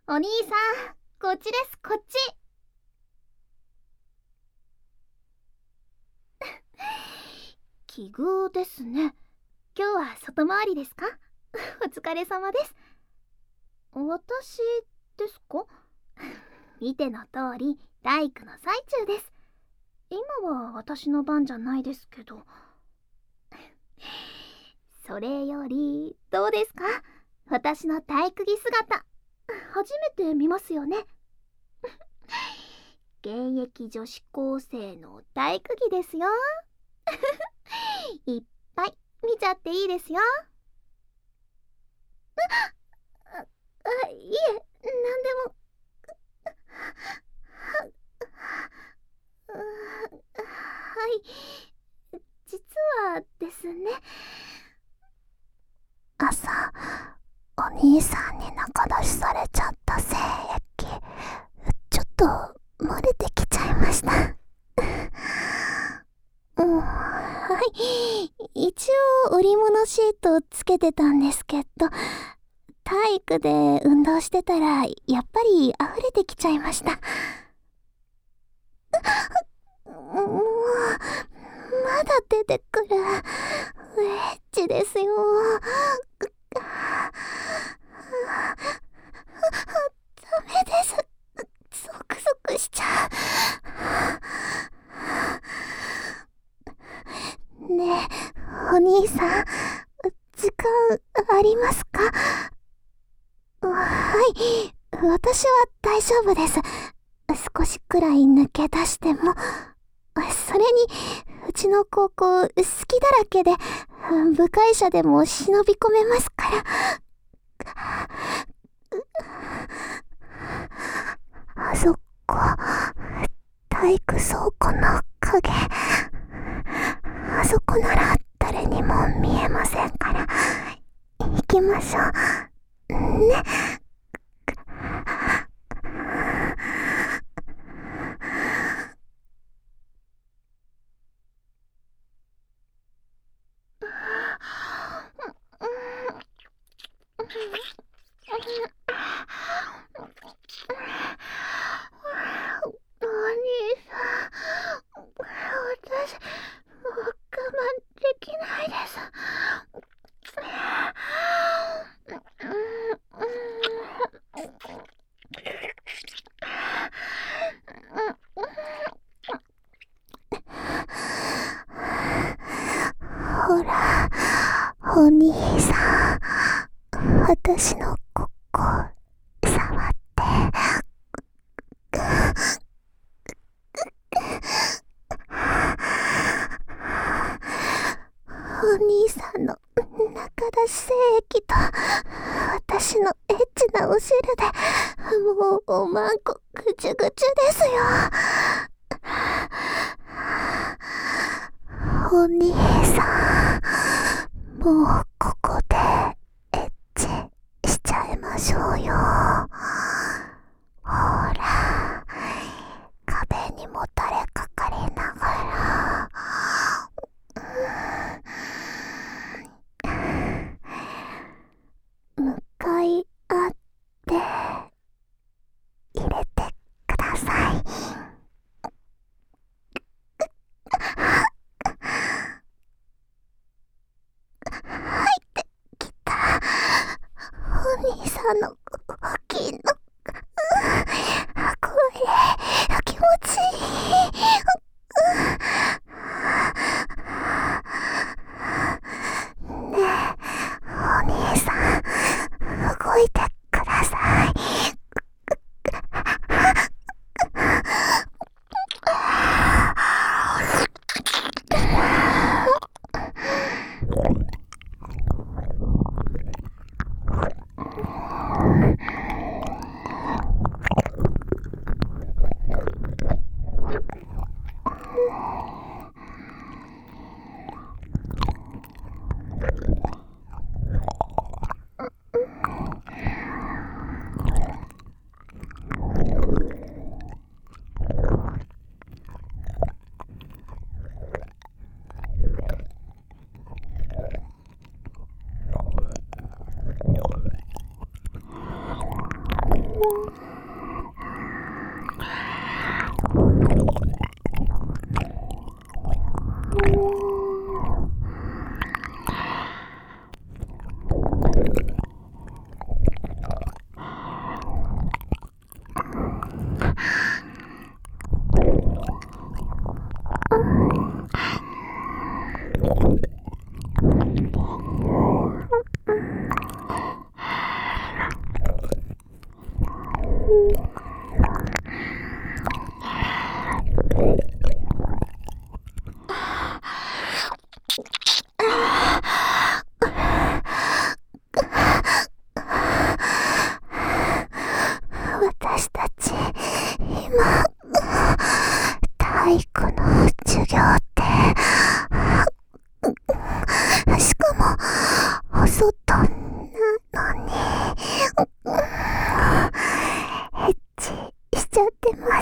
お兄さん、こっちです、こっち。奇遇ですね。今日は外回りですか？お疲れ様です。私ですか？見ての通り、大工の最中です。今は私の番じゃないですけど。それより、どうですか？私の体育着姿。初めて見ますよね。現役女子高生の体育着ですよ。いっぱい見ちゃっていいですよ。いえ、なんでも。はい、実はですね。朝、お兄さんに仲出しされちゃった精液、ちょっと漏れてきちゃいました。はい。一応織物シートつけてたんですけど、体育で運動してたらやっぱり溢れてきちゃいました。もう、まだ出てくる。ウェッジですよ。ダメです。ゾクゾクしちゃう。ねえ、お兄さん、時間ありますか？はい、私は大丈夫です。少しくらい抜け出しても。それに、うちの高校好きだらけで、部会者でも忍び込めますから。あそこ、体育倉庫の影。あそこなら誰にも見えませんから。行きましょう。ね。お兄さん、私、もう我慢できないです。ほら、お兄さん、私のここ、触って。お兄さんの中出し精液と私のエッチなお汁でもうおまんこぐちゅぐちゅですよ。お兄さん、もうここでエッチしちゃいましょうよ。ほら、壁にもたれかかりながら。向かい合って入れてください。入ってきた。お兄さんの大きいの。これ気持ちいい。ねえ、お兄さん、動いてください。 私たち今体育の授業ってしかもお外なのにエッチしちゃってます。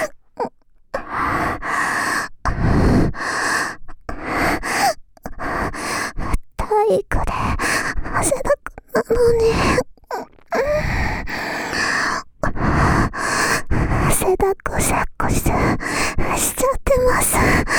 体育で汗だくなのに汗だくさくしちゃってます。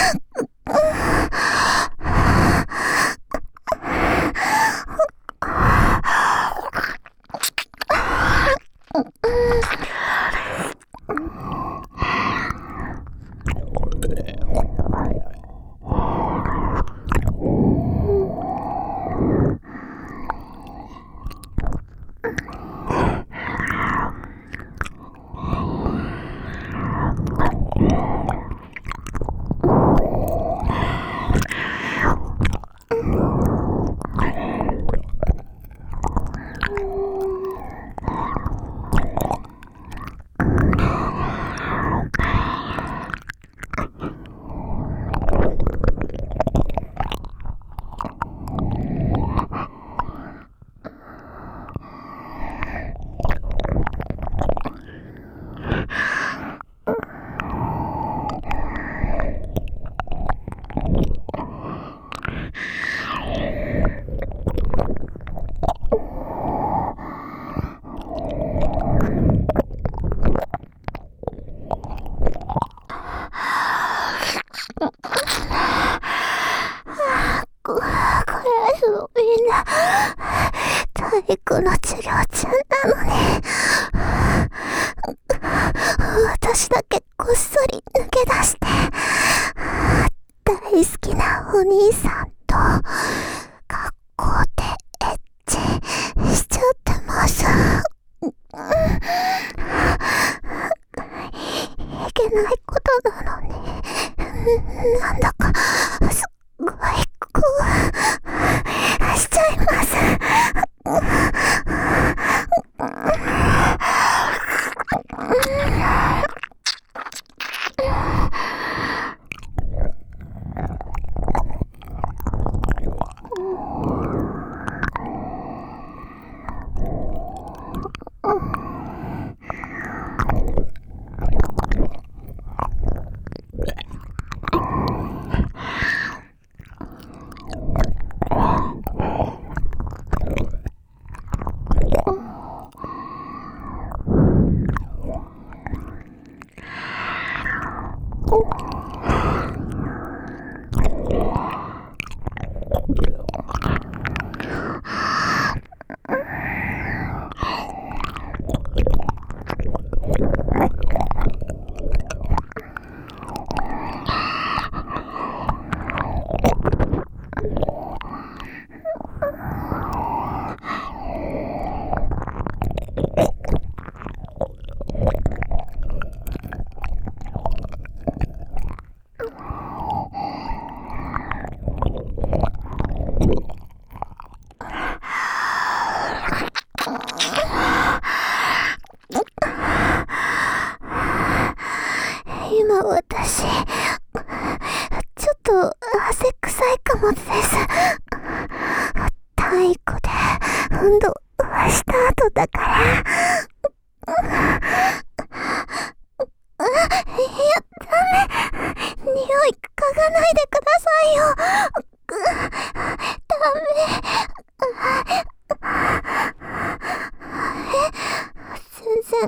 これはすごいな。体育の授業中なのに私だけこっそり抜け出して大好きなお兄さんと学校でエッチしちゃってます。いけないことなのになんだかすごいしちゃいます。今私ちょっと汗臭いかもです。体育で運動した後だから。いや、ダメ。匂い嗅がないでくださいよ。ダメ。全然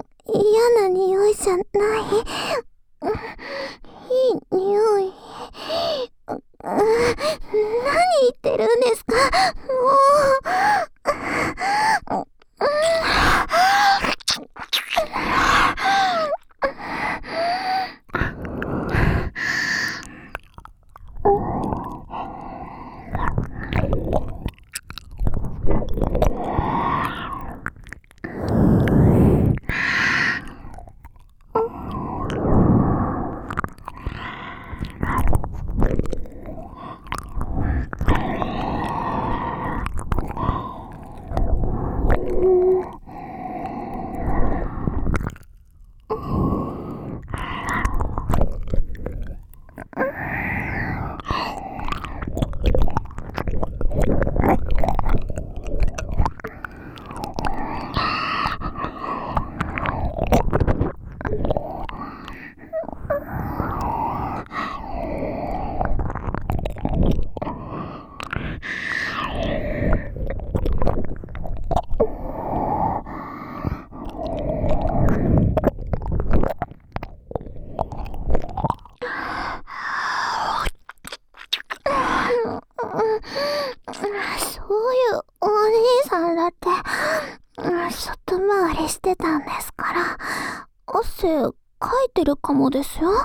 って外回りしてたんですから、汗かいてるかもですよ。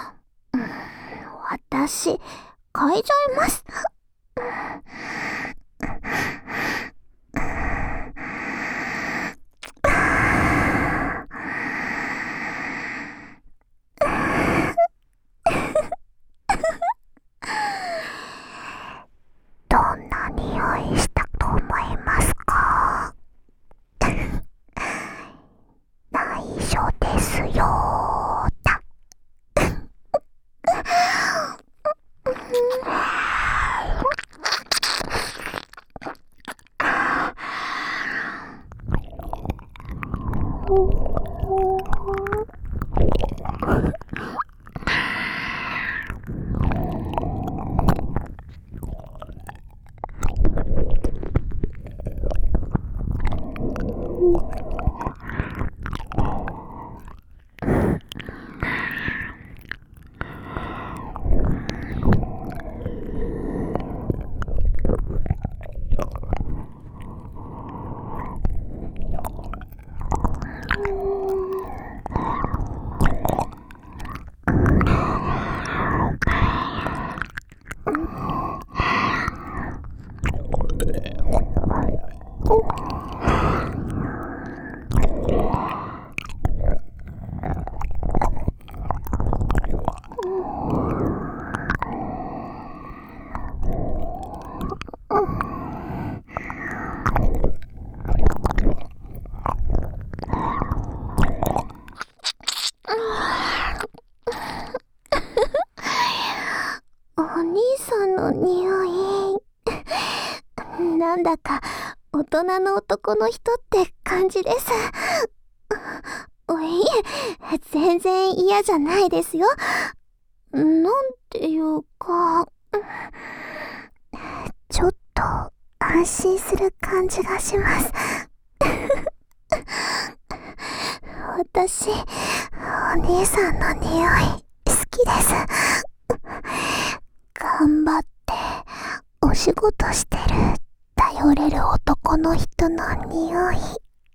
私、かいじゃいます。どんな匂いしたと思いますか？内緒ですよーだ。お兄さんの匂い、なんだか大人の男の人って感じです。いえ、全然嫌じゃないですよ。なんていうか、ちょっと安心する感じがします。私、お兄さんの匂い好きです。頑張ってお仕事してる頼れる男の人の匂い。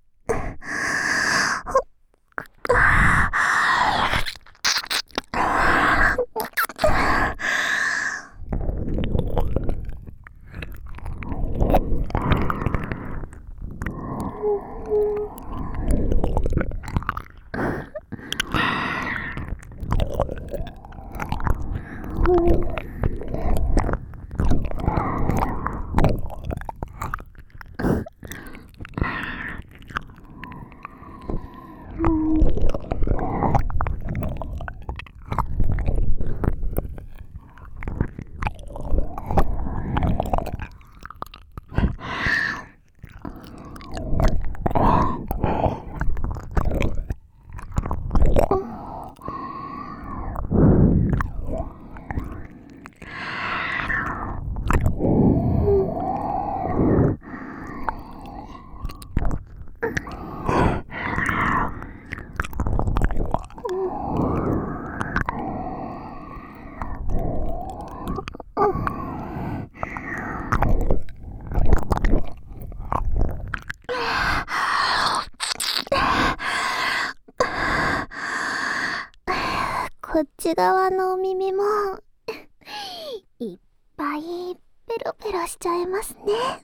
こっち側のお耳もいっぱいペロペロしちゃいますね。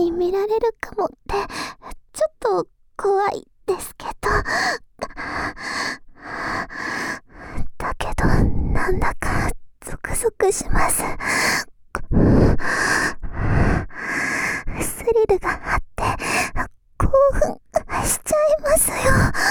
に見られるかもってちょっと怖いですけど、だけどなんだかゾクゾクします。スリルがあって興奮しちゃいますよ。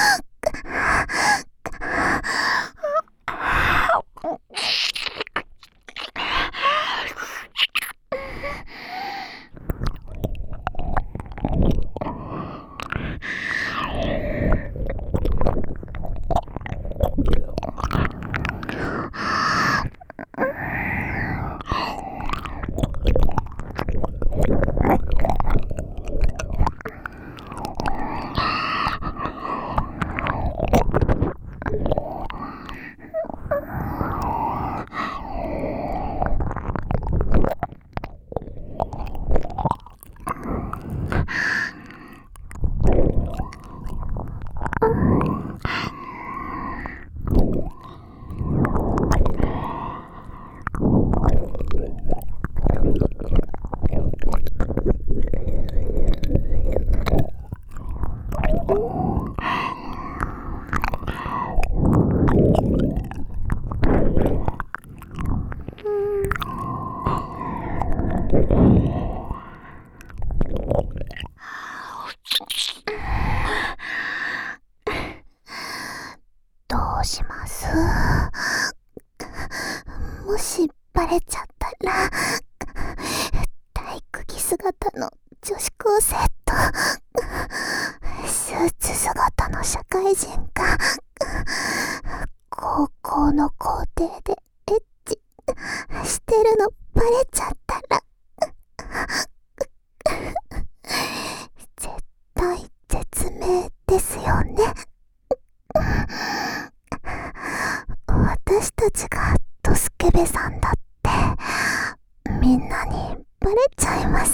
どうします？もしバレちゃったら、体育着姿の女子高生とスーツ姿の社会人が高校の校庭でエッチしてるのバレちゃったら絶対絶命ですよね。私たちがドスケベさんだってみんなにバレちゃいます。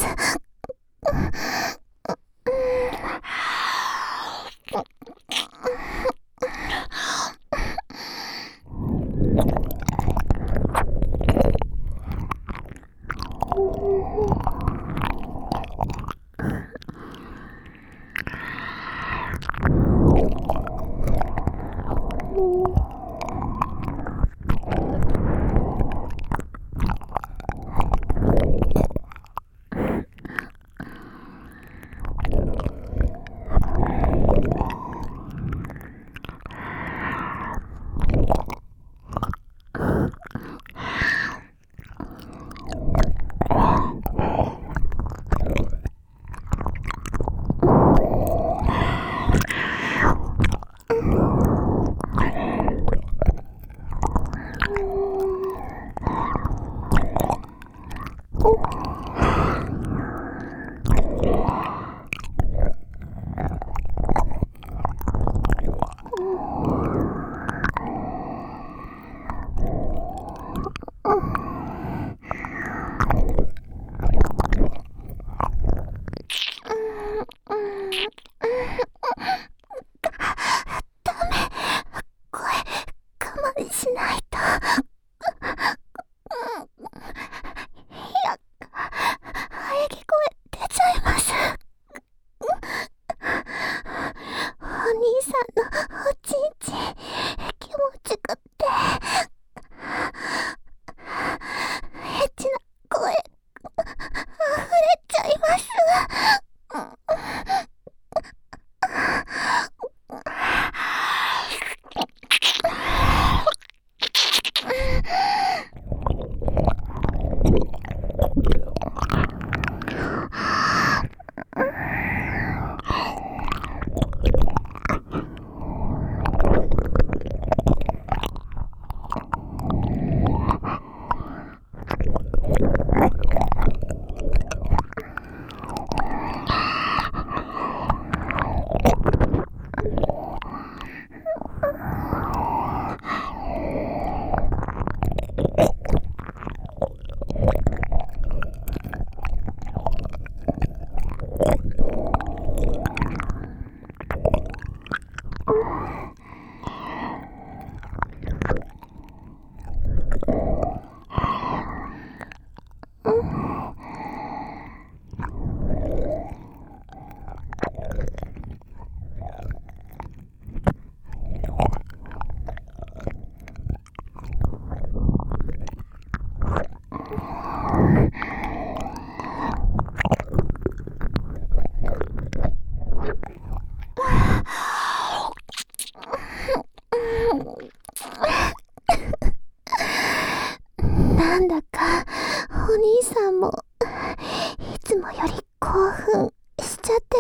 しないと。喘ぎ声出ちゃいます。お兄さんのおちんちん気持ちくってエッチな声溢れちゃいます。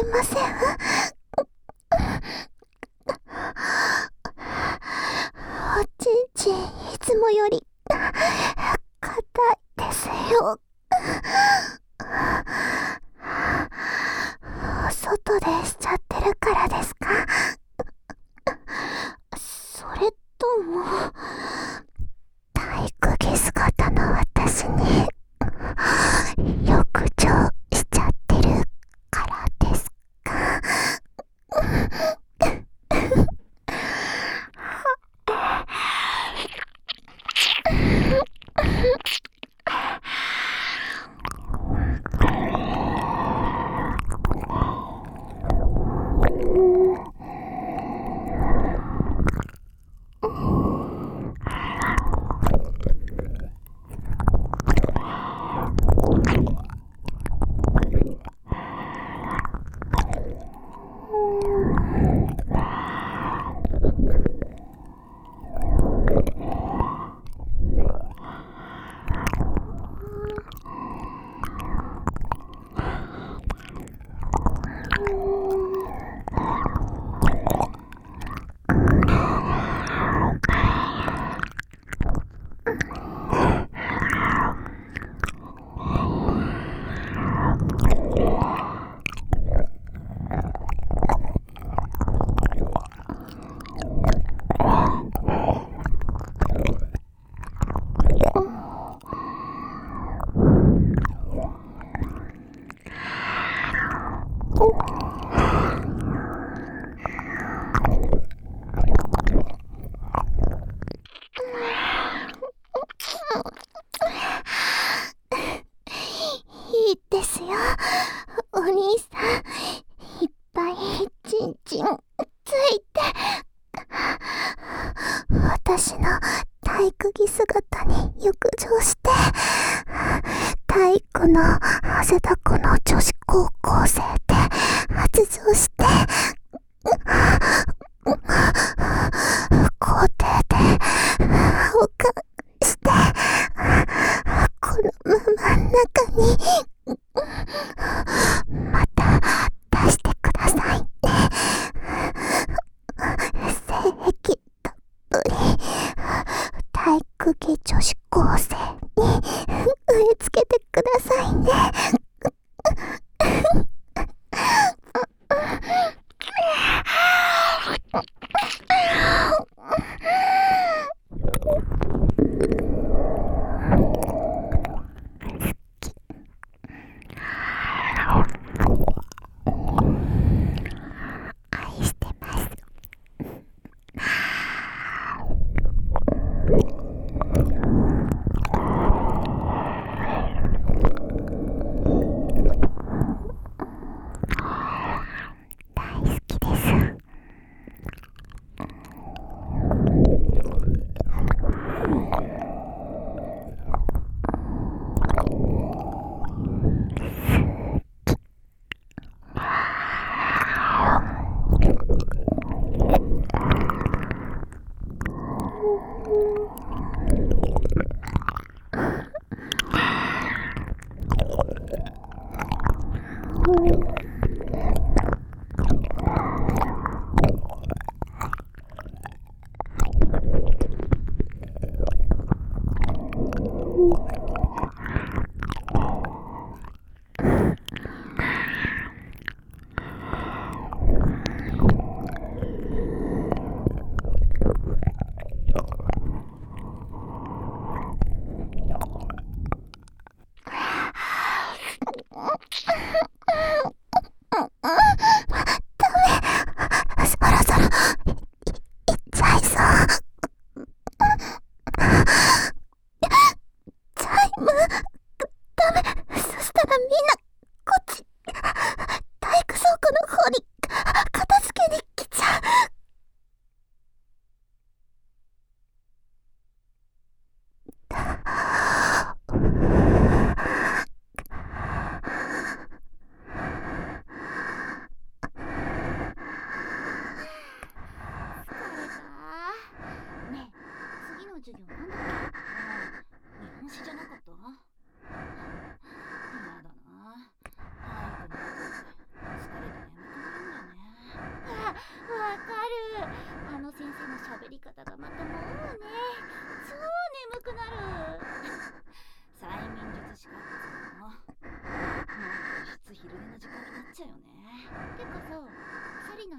ません。おちんちんいつもより硬いですよ。外でしちゃってるからですか？それとも体育着姿の私に浴場しちゃってるからですか？いいですよ、お兄さん。いっぱいちんちんついて、私の体育着姿に浴場して、体育の汗だくの女子高校生で発情して、校庭で保管して、このまま中にまた出してくださいね。精液たっぷり体育着女子高生に植え付けてくださいね。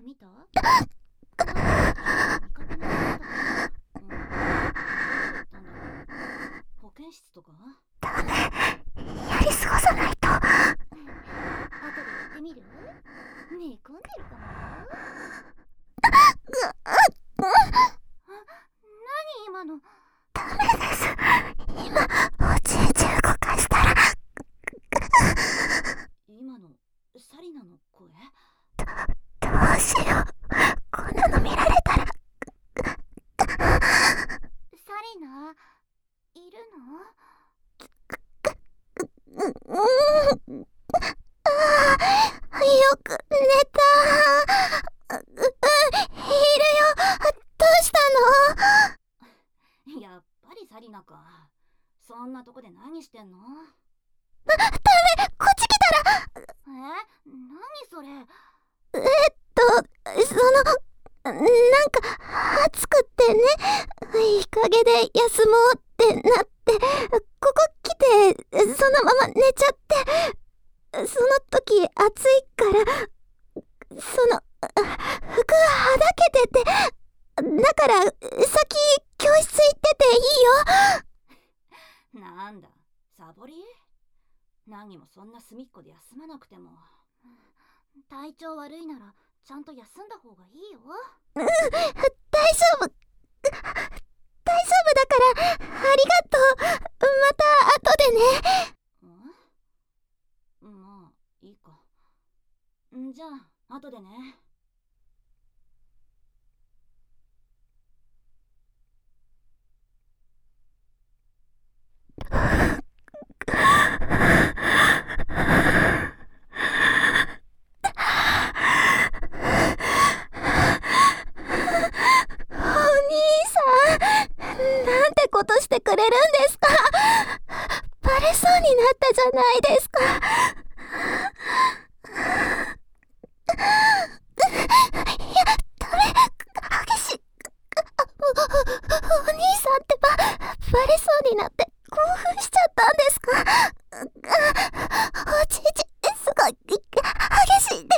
みた？見かけなかったかな。どこ行ったんだろう。保健室とか？ ダメ、やり過ごさないと。 後で行ってみる？寝込んでるかもよ。何今の？ ダメです。今おちんちん動かしたら。 今のサリナの声？ どうしよう、こんなの見られたら。 サリナいるの？ よく寝た。いるよ。どうしたの？ やっぱりサリナか。そんなとこで何してんの？ ダメ、こっち来たら。 何それ？ なんか暑くってね、日陰で休もうってなって、ここ来てそのまま寝ちゃって、その時暑いから服はだけてて、だから先教室行ってていいよ。 なんだ、サボり？何もそんな隅っこで休まなくても。体調悪いならちゃんと休んだ方がいいよ。 大丈夫だから、ありがとう。また後でね。 まあいいか。じゃあ後でね。 なんてことしてくれるんですか。バレそうになったじゃないですか。いや、ダメ、激しい。お兄さんってバレそうになって興奮しちゃったんですか。おちんちんすごい激しいです。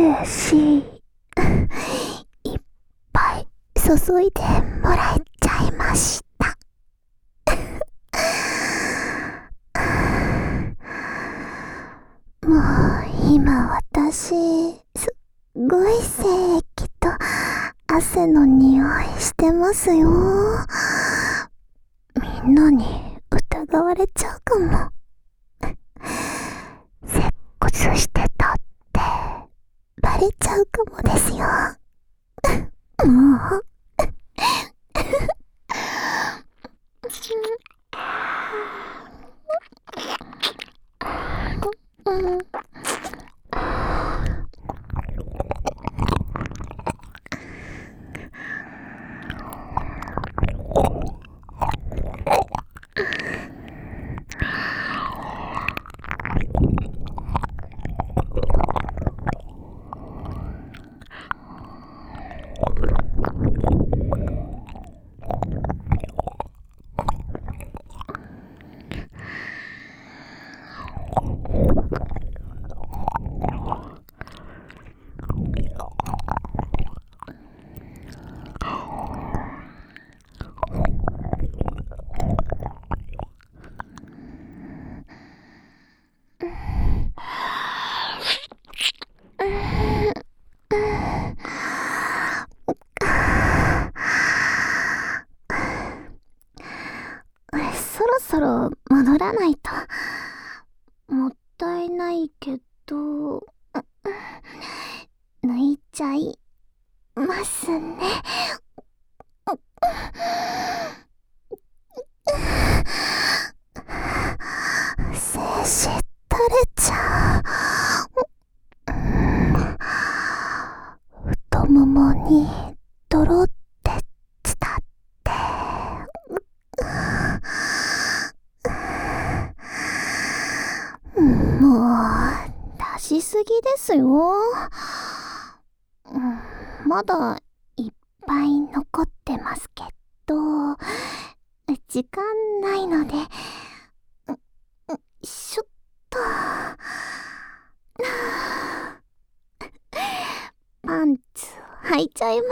シいっぱい注いでもらえちゃいました。もう今私すっごい精液と汗の匂いしてますよ。みんなに疑われちゃうかも。接骨してたってバレちゃうかもですよ。もうそろそろ戻らないと。もったいないけど、抜いちゃいますね。精子垂れちゃう。太ももにドロって伝って、もう出しすぎですよ。まだいっぱい残ってますけど、時間ないので、しょっと。パンツ履いちゃいます。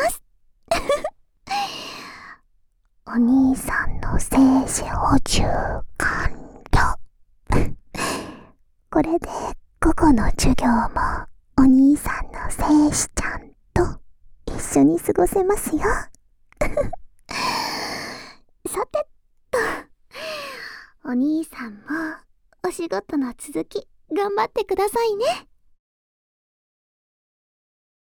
お兄さんの精子補充完了。これで午後の授業もお兄さんの精子ちゃんと一緒に過ごせますよ。さてと、お兄さんもお仕事の続き頑張ってくださいね。